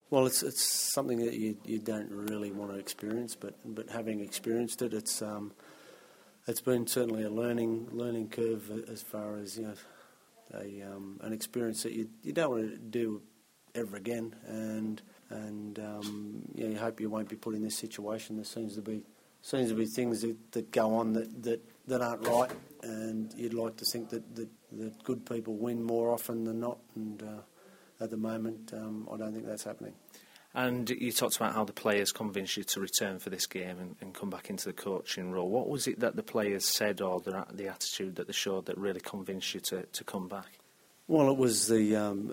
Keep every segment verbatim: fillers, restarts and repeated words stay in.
Well, it's it's something that you you don't really want to experience, but but having experienced it, it's um, it's been certainly a learning learning curve as far as, you know, a um, an experience that you you don't want to do ever again, and and um, you know, you hope you won't be put in this situation. There seems to be seems to be things that, that go on that, that, that aren't right, and you'd like to think that, that, that good people win more often than not, and uh, at the moment um, I don't think that's happening. And you talked about how the players convinced you to return for this game and, and come back into the coaching role. What was it that the players said, or the, the attitude that they showed, that really convinced you to, to come back? Well, it was the um,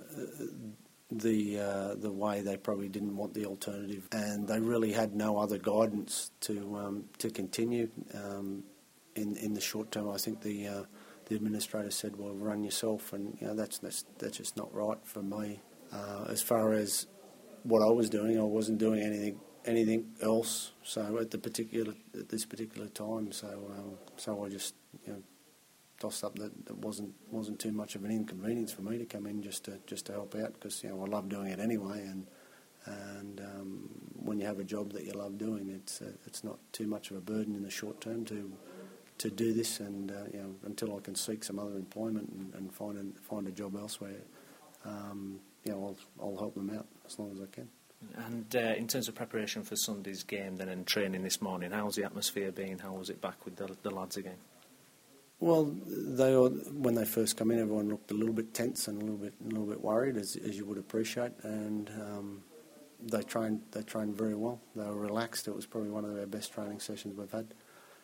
the uh, the way they probably didn't want the alternative, and they really had no other guidance to um, to continue um, in in the short term. I think the uh, the administrator said, "Well, run yourself," and you know that's that's, that's just not right for me. Uh, as far as what I was doing, I wasn't doing anything anything else. So at the particular at this particular time, so um, so I just, you know, tossed up that, that wasn't wasn't too much of an inconvenience for me to come in just to just to help out, because, you know, I love doing it anyway, and and um, when you have a job that you love doing, it's uh, it's not too much of a burden in the short term to to do this, and uh, you know, until I can seek some other employment and, and find a, find a job elsewhere. Um, you know, I'll, I'll help them out as long as I can. And uh, in terms of preparation for Sunday's game then and training this morning, how's the atmosphere been? How was it back with the, the lads again? Well, they all, when they first come in, everyone looked a little bit tense and a little bit a little bit worried, as as you would appreciate, and um, they trained they trained very well. They were relaxed. It was probably one of our best training sessions we've had.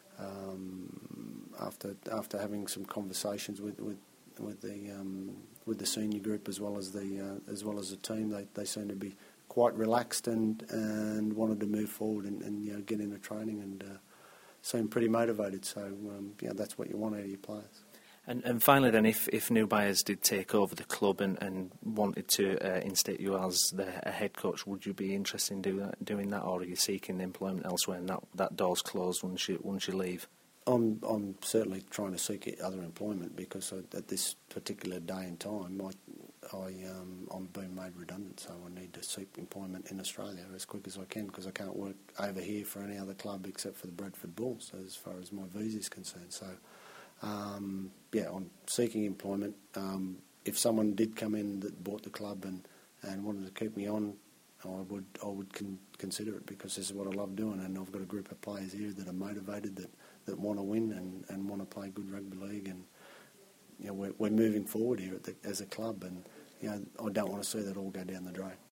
Um, after after having some conversations with with with the um, with the senior group as well as the uh, as well as the team, they they seemed to be quite relaxed and and wanted to move forward and, and you know, get into training, and uh, seemed pretty motivated. So um, yeah, that's what you want out of your players. And, and finally then, if, if New Buyers did take over the club and, and wanted to uh, instate you as the head coach, would you be interested in do that, doing that, or are you seeking employment elsewhere and that, that door's closed once you once you leave? I'm I'm certainly trying to seek other employment, because at this particular day and time, I, I um, I'm being made redundant, so I need to seek employment in Australia as quick as I can, because I can't work over here for any other club except for the Bradford Bulls, as far as my visa is concerned. So um, yeah, I'm seeking employment. Um, if someone did come in that bought the club and, and wanted to keep me on, I would I would con- consider it, because this is what I love doing, and I've got a group of players here that are motivated, that, that want to win and, and want to play good rugby league, and you know, we're, we're moving forward here at the, as a club, and you know, I don't want to see that all go down the drain.